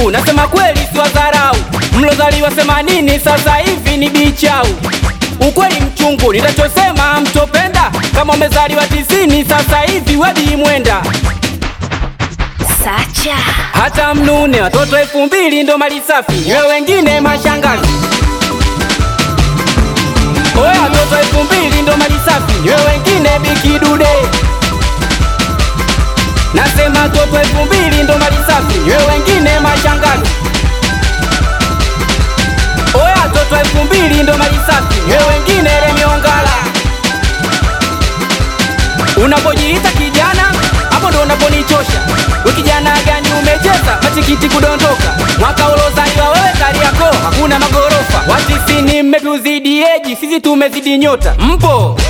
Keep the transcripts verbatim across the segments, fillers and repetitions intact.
Mungu, nasema kweli si wadharau. Mlozaliwa themanini sasa hivi ni bichau. Ukweli mchungu nitachosema mtopenda. Kama umezaliwa tisini sasa hivi wedi mwenda. Sacha Hata mnune watoto elfu mbili ndo mali safi, nyewe wengine mashangazi. Oya watoto elfu mbili ndo mali safi, nyewe wengine bikidude. Nasema watoto elfu mbili ndo mali safi, nyewe wengine mashangazi. Oya watoto elfu mbili ndo mali safi, nyewe wengine lemiongala. Unapojiita kijana, hapo ndo unaponichosha. We kijana gani umecheza matikiti kudondoka? Mwaka ulozaliwa wewe Kariakoo hakuna magorofa. Watisini mmetuzidi eji, sisi tumezidi nyota. Mpo?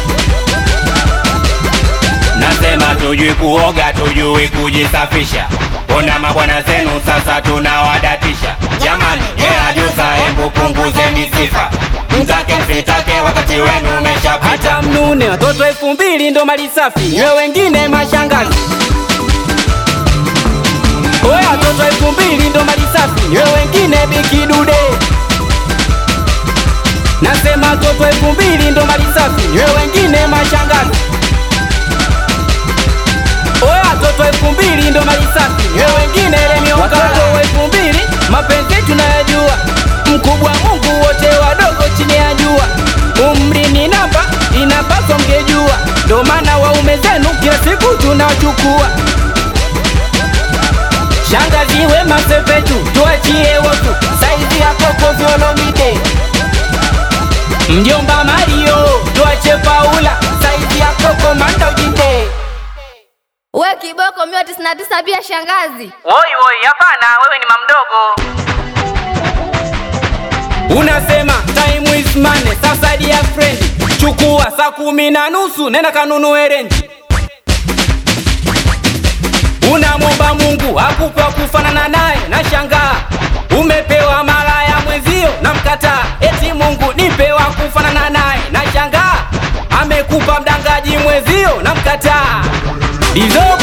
Nasema tujui kuoga, tujui kujisafisha. Ona mabwana zenu sasa tunawadatisha. Jamani, yeah ajuza, embu punguzeni sifa. Mtake msitake wakati wenu umeshapita. Hata mnune watoto elfu mbili ndo mali safi, nyewe wengine mashangazi. Oya watoto elfu mbili ndo mali safi, nyewe wengine bikidude. Nasema watoto elfu mbili ndo mali safi, nyewe wengine mashangazi. Oya watoto elfu mbili ndo mali safi, nyewe wengine lemiongala. Watoto elfu mbili mapenzi tunayajua. Mkubwa Mungu wote wadogo chini ya jua. Umri ni namba inapaswa mgejua. Ndo maana waume zenu kila siku tunachukua. Shangazi Wema Sepetu tuachie watu. Saizi ya Koko Vyolomide. Mjomba Mario tuache Paula. Saizi ya Koko Manda Ujinde. we kiboko mia tisini na tisa pia shangazi. Woi woi hapana, wewe ni mamdogo. Unasema time is money, sasa dear friend. Chukua saa kumi na nusu nenda kanunue renji. Unamwomba Mungu akupe kufanana naye, na shangaa umepewa mara ya mwenzio na mkataa. Eti Mungu nipewa kufanana naye, na shangaa amekupa mdangaji mwenzio na mkataa. Dizo